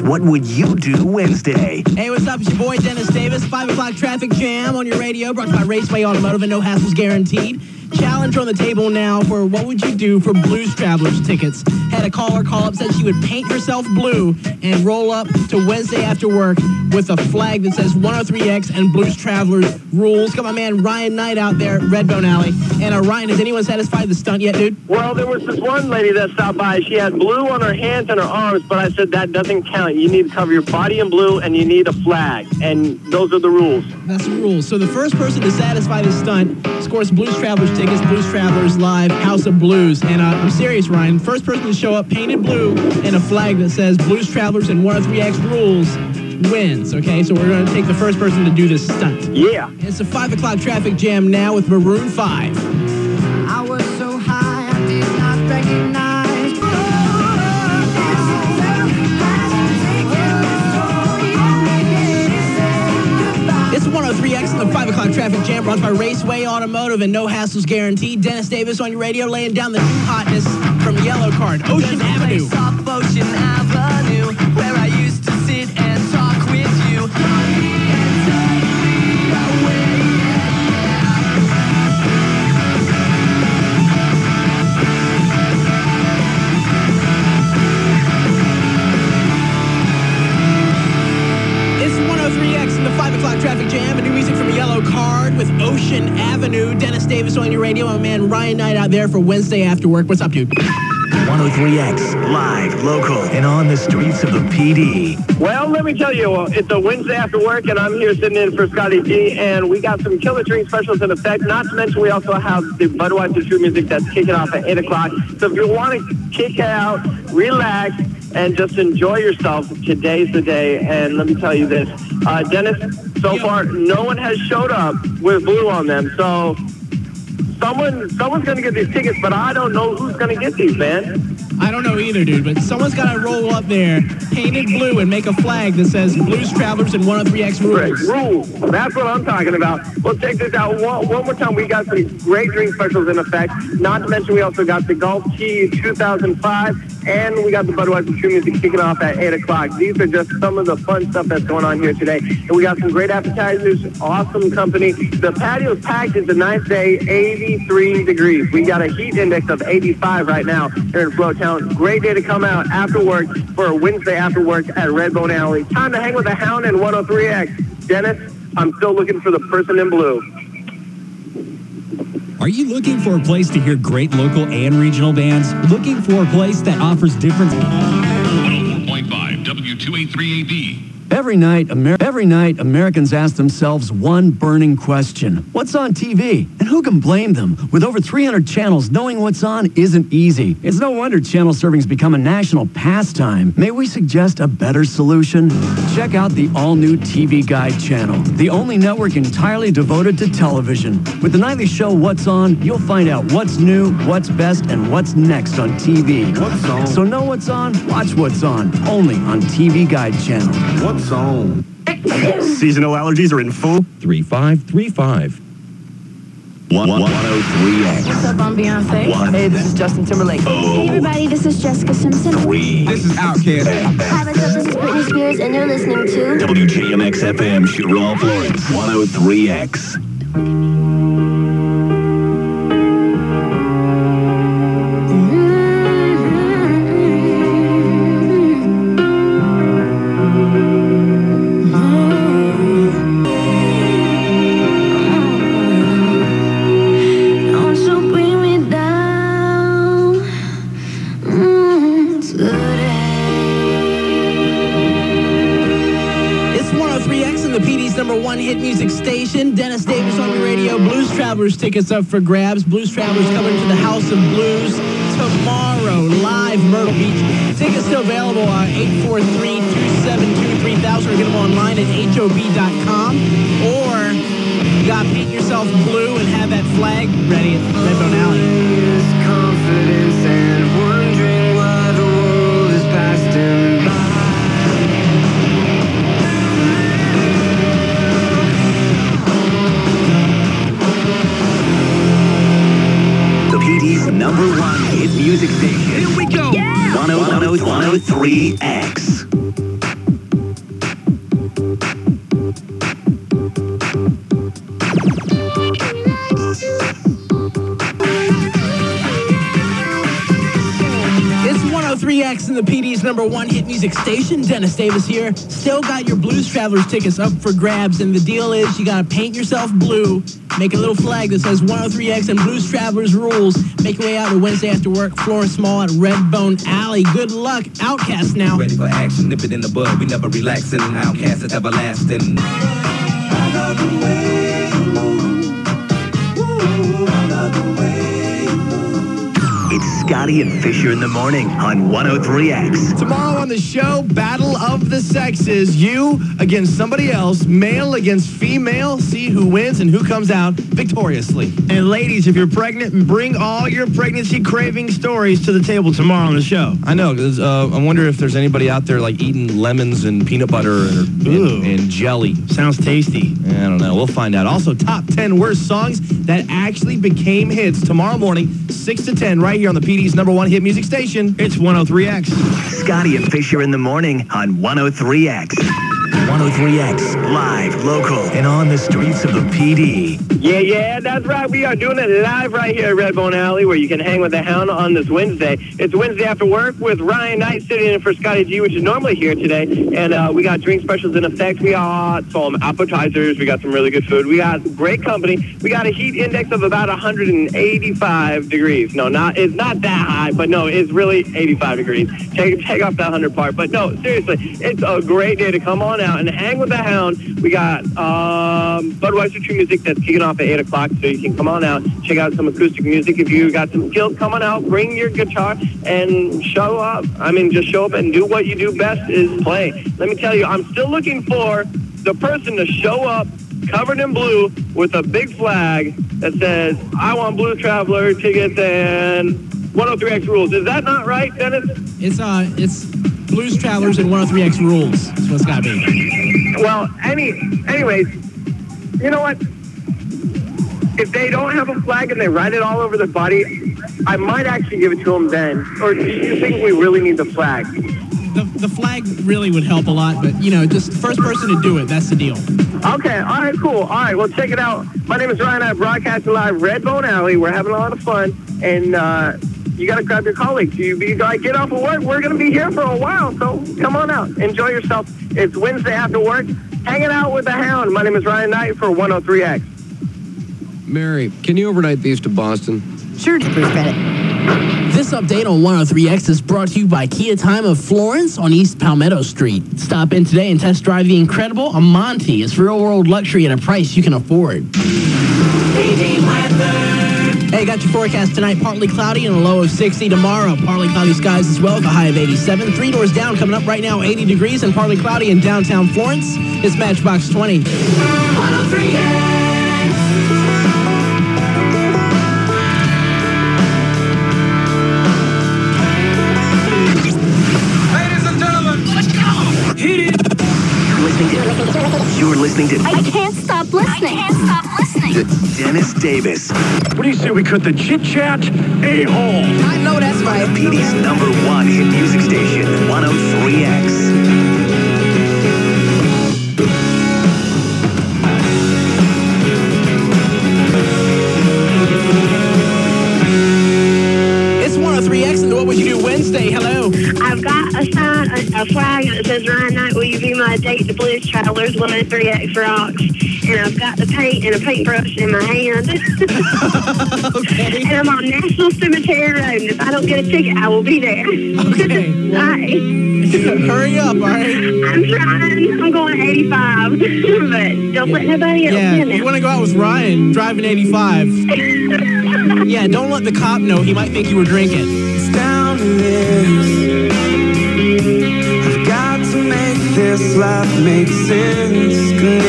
What would you do Wednesday? Hey, what's up? It's your boy, Dennis Davis. 5 o'clock traffic jam on your radio, brought to you by Raceway Automotive and no hassles guaranteed. Challenge on the table now for what would you do for Blues Travelers tickets. Had a caller call up, said she would paint herself blue and roll up to Wednesday after work with a flag that says 103X and Blues Travelers rules. Got my man Ryan Knight out there at Redbone Alley. And Ryan, has anyone satisfied the stunt yet, dude? Well, there was this one lady that stopped by. She had blue on her hands and her arms, but I said that doesn't count. You need to cover your body in blue and you need a flag. And those are the rules. That's the rules. So the first person to satisfy this stunt scores Blues Travelers tickets, Blues Travelers Live, House of Blues. And I'm serious, Ryan. First person to show up painted blue and a flag that says Blues Travelers and 103X rules wins, okay? So we're going to take the first person to do this stunt. Yeah. It's a 5 o'clock traffic jam now with Maroon 5. I was so high, I did not recognize. It's 103X in the 5 o'clock traffic jam brought by Raceway Automotive and no hassles guaranteed. Dennis Davis on your radio laying down the new hotness from Yellow Card, Ocean Avenue. Off Ocean Avenue, where I used to sit and talk with you. It's 103X in the 5 o'clock traffic jam and new music from Yellow Card with Ocean Avenue. Dennis Davis on your radio. My man Ryan Knight out there for Wednesday after work. What's up, dude? 103X, live, local, and on the streets of the PD. Well, let me tell you, it's a Wednesday after work, and I'm here sitting in for Scotty G, and we got some killer drink specials in effect. Not to mention, we also have the Budweiser True Music that's kicking off at 8 o'clock. So if you want to kick out, relax, and just enjoy yourself, today's the day. And let me tell you this, Dennis, so far, no one has showed up with blue on them. So someone's going to get these tickets, but I don't know who's going to get these, man. I don't know either, dude, but someone's got to roll up there, painted blue, and make a flag that says Blues Travelers and 103X rules. Rules. That's what I'm talking about. Well, check this out. One more time. We got some great drink specials in effect. Not to mention, we also got the Gulf Tea 2005, and we got the Budweiser True Music kicking off at 8 o'clock. These are just some of the fun stuff that's going on here today. And we got some great appetizers, awesome company. The patio's packed. It's a nice day, 83 degrees. We got a heat index of 85 right now here in Flowtown. Great day to come out after work for a Wednesday after work at Redbone Alley. Time to hang with the Hound and 103X. Dennis, I'm still looking for the person in blue. Are you looking for a place to hear great local and regional bands? Looking for a place that offers different... 104.5 W283AB. Every night, Americans ask themselves one burning question. What's on TV? And who can blame them? With over 300 channels, knowing what's on isn't easy. It's no wonder channel surfing's become a national pastime. May we suggest a better solution? Check out the all-new TV Guide channel, the only network entirely devoted to television. With the nightly show What's On, you'll find out what's new, what's best, and what's next on TV. What's on? So know what's on, watch what's on, only on TV Guide channel. What's on? Seasonal allergies are in full. 3535. 103X. What's up, I'm Beyonce. Hey, this is Justin Timberlake. Hey, everybody, this is Jessica Simpson. 3. This is Outkast. Hi, what's up? This is Britney Spears, and you're listening to WJMX FM, Chirol, Florence. 103X. Hit music station. Dennis Davis on your radio. Blues Travelers tickets up for grabs. Blues Travelers coming to the House of Blues tomorrow, live Myrtle Beach. Tickets still available on 843-272-3000 or get them online at HOB.com. Or you got to paint yourself blue and have that flag ready at Redbone Alley. Confidence and wondering why the world is passed him by. PD's #1 hit music station. Here we go. Yeah. 103X. 103X and the PD's #1 hit music station. Dennis Davis here. Still got your Blues Travelers tickets up for grabs, and the deal is you got to paint yourself blue, make a little flag that says 103X and Blues Travelers rules. Make your way out to Wednesday after work, Florence Mall at Redbone Alley. Good luck. Outcast now. Ready for action, nip it in the bud. We never relaxing. Outcast is everlasting. I love the way you move. Ooh, I love the way you move. It's Scotty and Fisher in the morning on 103X. Tomorrow on the show, Battle of the Sexes. You against somebody else, male against female. See who wins and who comes out victoriously. And ladies, if you're pregnant, bring all your pregnancy craving stories to the table tomorrow on the show. I know, because I wonder if there's anybody out there like eating lemons and peanut butter and jelly. Sounds tasty. I don't know. We'll find out. Also, top 10 worst songs that actually became hits tomorrow morning, 6 to 10, right here on the PD's #1 hit music station. It's 103X. Scotty and Fisher in the morning on 103X. 103X, live, local, and on the streets of the PD. Yeah, that's right. We are doing it live right here at Redbone Alley, where you can hang with the Hound on this Wednesday. It's Wednesday after work with Ryan Knight sitting in for Scotty G, which is normally here today. And we got drink specials in effect. We got some appetizers. We got some really good food. We got great company. We got a heat index of about 185 degrees. No, it's not that high, but no, it's really 85 degrees. Take off that 100 part. But no, seriously, it's a great day to come on out and hang with the Hound. We got Budweiser True Music that's kicking off at 8 o'clock, so you can come on out, check out some acoustic music. If you got some skills, come on out, bring your guitar, and show up. I mean, just show up and do what you do best, is play. Let me tell you, I'm still looking for the person to show up covered in blue with a big flag that says, I want Blues Traveler tickets and 103X rules. Is that not right, Dennis? It's Blues Travelers and 103X rules. That's what it's got to be. Well, anyways, you know what? If they don't have a flag and they write it all over their body, I might actually give it to them then. Or do you think we really need the flag? The flag really would help a lot, but, just first person to do it, that's the deal. Okay, all right, cool. All right, well, check it out. My name is Ryan. I'm broadcasting live Redbone Alley. We're having a lot of fun, and you got to grab your colleagues. You get off of work. We're going to be here for a while, so come on out. Enjoy yourself. It's Wednesday after work. Hanging out with the Hound. My name is Ryan Knight for 103X. Mary, can you overnight these to Boston? Sure, please, credit. This update on 103X is brought to you by Kia Time of Florence on East Palmetto Street. Stop in today and test drive the incredible Amante. It's real-world luxury at a price you can afford. Hey, got your forecast tonight. Partly cloudy and a low of 60 tomorrow. Partly cloudy skies as well with a high of 87. 3 doors down coming up right now, 80 degrees and partly cloudy in downtown Florence. It's Matchbox 20. 103X. You're listening to I can't stop listening. to Dennis Davis. What do you say we cut the chit-chat a-hole? I know that's right. The PD's #1 hit music station, 103X. It's 103X, and what would you do Wednesday? Hello. I've got a sign, a flag that says, Ryan Knight, will you be my date to Blues Travelers, 103X rocks? And I've got the paint and a paintbrush in my hand. Okay. And I'm on National Cemetery Road, and if I don't get a ticket, I will be there. Okay. All right. Hurry up, all right? I'm trying. I'm going 85, but don't let nobody else in You want to go out with Ryan driving 85. Yeah, don't let the cop know. He might think you were drinking. It's down to this. I've got to make this life make sense.